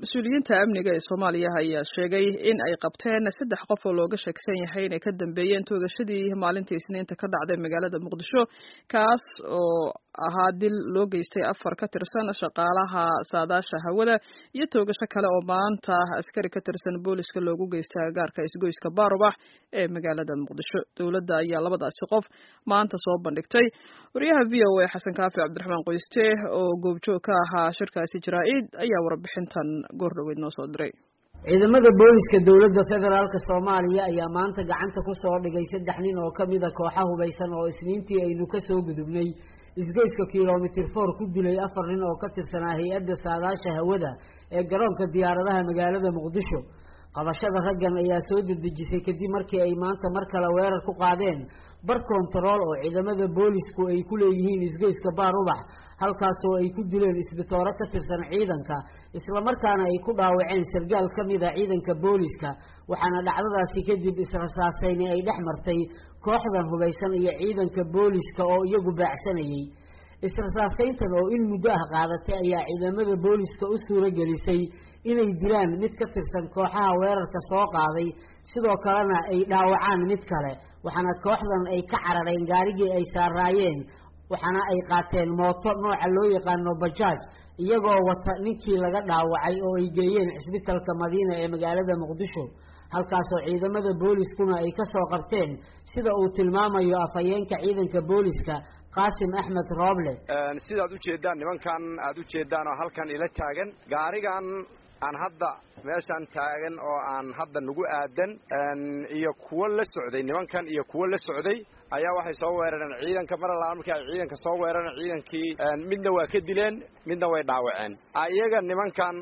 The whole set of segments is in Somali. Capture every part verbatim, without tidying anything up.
mas-uuliyiinta amniga ee Soomaaliya ayaa sheegay in ay qabteen saddex qof oo looga sheegsan yahay inay ka dambeeyeen toogashadii maalintii Isniinta ka dhacday magaalada Muqdisho kaas oo ahaa dil loo geystay afar ka tirsan shaqaalaha saadaasha hawada iyo toogasho kale oo maanta askari ka tirsan booliska loogu geystay agaarka isgoyska Baarubax ee magaalada Muqdisho. Dowladda ayaa labadaasi qof maanta soo bandhigtay. wariyaha V O A Xasan Kaafi Cabdiraxmaan Qoyste oo goobjoog ka ahaa shirkaasi Jaraa'id ayaa warbixintan goordhaweyd noo soo diray. ciidamada booliska dowladda federaalka Soomaaliya ayaa maanta gacanta ku soo dhigay saddex nin oo kamid ah kooxaha hubeysan oo Isniintii aynu ka soo gudubnay isgoyska kiiloomitir afar ku dilay afar nin oo ka tirsanaa hay'adda saadaasha hawada ee garoonka diyaaradaha magaalada Muqdisho. qabashada raggan ayaa soo dedejisay kadib markii ay maanta mar kale weerar ku qaadeen bar control oo ciidamada boolisku ay ku leeyihiin isgoyska Baarubax halkaas oo ay ku dileen isbitooro ka tirsan ciidanka isla markaana ay ku dhaawaceen sargaal kamid ah ciidanka booliska waxaana dhacdadaasi kadib israsaasayn ay dhex martay kooxdan hubeysan iyo ciidanka booliska oo iyagu baacsanayay. israsaasayntan oo in muddo ah qaadatay ayaa ciidamada booliska u suura gelisay inay dilaan mid ka tirsan kooxaha weerarka soo qaaday sidoo kalena ay dhaawacaan mid kale waxaana kooxdan ay ka carareen gaarigii ay saaraayeen waxaana ay qaateen mooto nooca loo yaqaano bajaaj iyagoo wata ninkii laga dhaawacay oo ay geeyeen isbitaalka Madiina ee magaalada Muqdisho halkaas oo ciidamada booliskuna ay ka soo qabteen sida uu tilmaamayo afhayeenka ciidanka booliska Qaasim Axmed Rooble. sidaad u jeedaan nimankan aad u jeedaan oo halkan ila taagan gaarigan aan hadda meeshan taagan oo aan hadda nagu aadan iyo kuwa la socday nimankan iyo kuwa la socday ayaa waxay soo weerareen ciidanka mar la markii ay ciidanka soo weerareen ciidankii midna waa ka dileen midna way dhaawaceen ayaga nimankan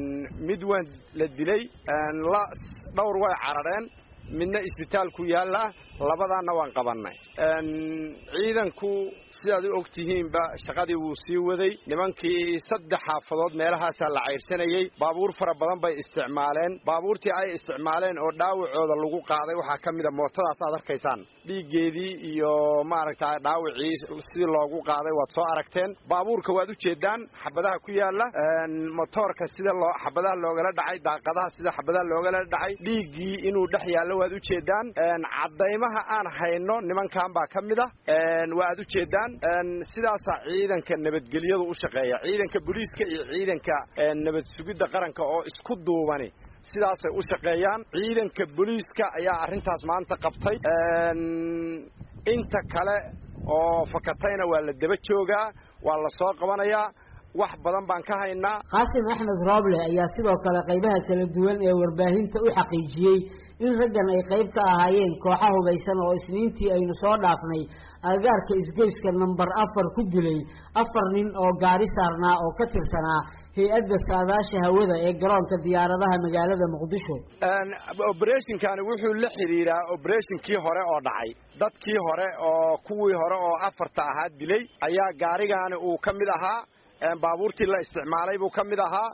mid waan la dilay la dhowr way carareen midna isbitaalku yaala labadaana waan qabanay ciidanku sidaad u ogtihiinba shaqadii wuu sii waday nimankii saddex xaafadood meelahaas la ceyrsanayay baabuur fara badan bay isticmaaleen baabuurtii ay isticmaaleen oo dhaawacooda lagu qaaday waxa kamid ah mootadaas aad arkaysaan dhiigeedii iyo maaragtay dhaawacii si loogu qaaday waad soo aragteen baabuurka waad u jeedaan xabadaha ku yaala motorka sida loo xabadaha loogala dhacay daaqadaha sida xabadaha loogala dhacay dhiigii inuu dhex yaalo waad u jeedaan cadaymaha aan hayno nimankan baa kamid ah waad u jeedaan sidaas ciidanka nabadgelyadu u shaqeeya ciidanka booliska iyo ciidanka nabad sugidda qaranka oo isku duubani sidaas ay u shaqeeyaan ciidanka booliska ayaa arintaas maanta qabtay inta kale oo fakatayna waa la daba joogaa waa la soo qabanayaa wax badan baan ka haynaa. Qaasim Axmed Rooble ayaa sidoo kale qaybaha kala duwan ee warbaahinta u xaqiijiyay in raggan ay qayb ka ahaayeen kooxaha hubeysan oo Isniintii aynu soo dhaafnay agaarka isgoyska number afar ku dilay afar nin oo gaari saarnaa oo ka tirsanaa hay'adda saadaasha hawada ee garoonka diyaaradaha magaalada Muqdisho. Operationkan wuxuu la xiriiraa operationkii hore oo dhacay dadkii hore oo kuwii hore oo afarta ahaa dilay ayaa gaarigan uu kamid ahaa baabuurtii la isticmaalay buu kamid ahaa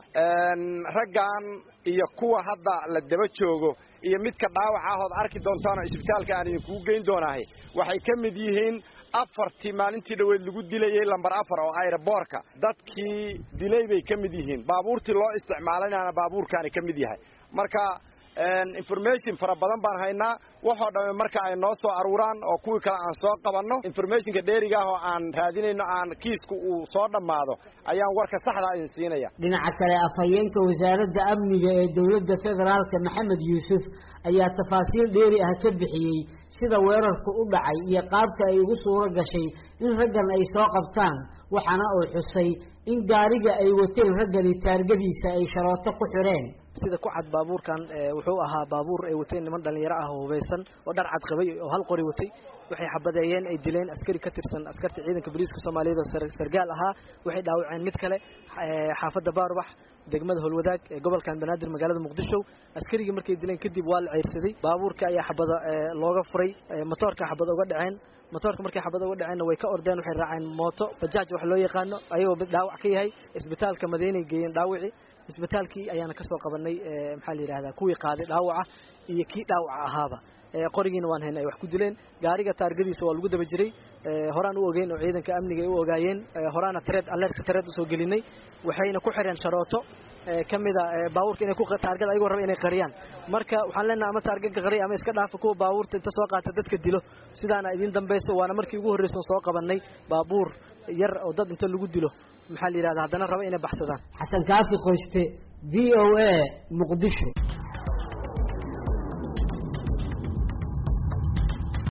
raggan iyo kuwa hadda la daba joogo iyo midka dhaawac ah oo arki doontaan isbitaalka aan idinku geyn doonahay waxay kamid yihiin afartii maalintii dhaweed lagu dilayay lambar afar oo airportka dadkii dilay bay kamid yihiin baabuurtii loo isticmaalayna baabuurkaani kamid yahay marka information fara badan baan haynaa waxa dhamay marka ay noo soo aruuraan oo kuwi kale aan soo qabanno informationka dheeriga ah oo aan raadinayno aan kiisku uu soo dhamaado ayaan warka saxda ah siinaya. dhinaca kale afhayeenka wasaaradda amniga ee dowladda federaalka Maxamed Yuusuf ayaa tafaasiil dheeri ah ka bixiyay sida weerarku u dhacay iyo qaabka ay ugu suura gashay in raggan ay soo qabtaan waxaana uu xusay in gaariga ay wateen raggan taargadiisa ay sharooto ku xireen sida ku cad baabuurkan wuxuu ahaa baabuur ay wateen niman dhalinyaro ah oo hubeysan oo dhar cad qabay oo hal qori watay waxay xabadeeyeen ay dileen askari ka tirsan askarta ciidanka booliska Soomaaliyeed oo sargaal ahaa waxay dhaawaceen mid kale xaafadda Baarubax degmada Holwadaag ee gobolka Banaadir magaalada Muqdisho askarigii markay dileen kadib waa la ceyrsaday baabuurka ayaa xabada looga furay motorka xabada uga dhaceen motorka markay xabada uga dhaceen way ka ordeen waxay raaceen mooto bajaaj wax loo yaqaano ayagoo dhaawac ka yahay isbitaalka Madiina geeyeen dhaawici isbitaalkii ayaana ka soo qabanay maxaa la yiraahdaa kuwii qaaday dhaawaca iyo kii dhaawaca ahaaba qorigiina waan haynay wax ku dileen gaariga taargadiisa waa lagu daba jiray horaan u ogeyn oo ciidanka amniga ay u ogaayeen horaana threat alert threat soo gelinay waxayna ku xireen sharooto kamida baabuurka inay ku taargada ayagoo raba inay qariyaan marka waxaan leenahay ama taargada qariy ama iska dhaaf kuwa baabuurta inta soo qaata dadka dilo sidaana idin dambayso waana markii ugu horreysay soo qabanay baabuur yar oo dad inta lagu dilo maxaa la yiraahdaa hadana raba inay baxsadaan xasan kaafi qoyste V O A Muqdisho.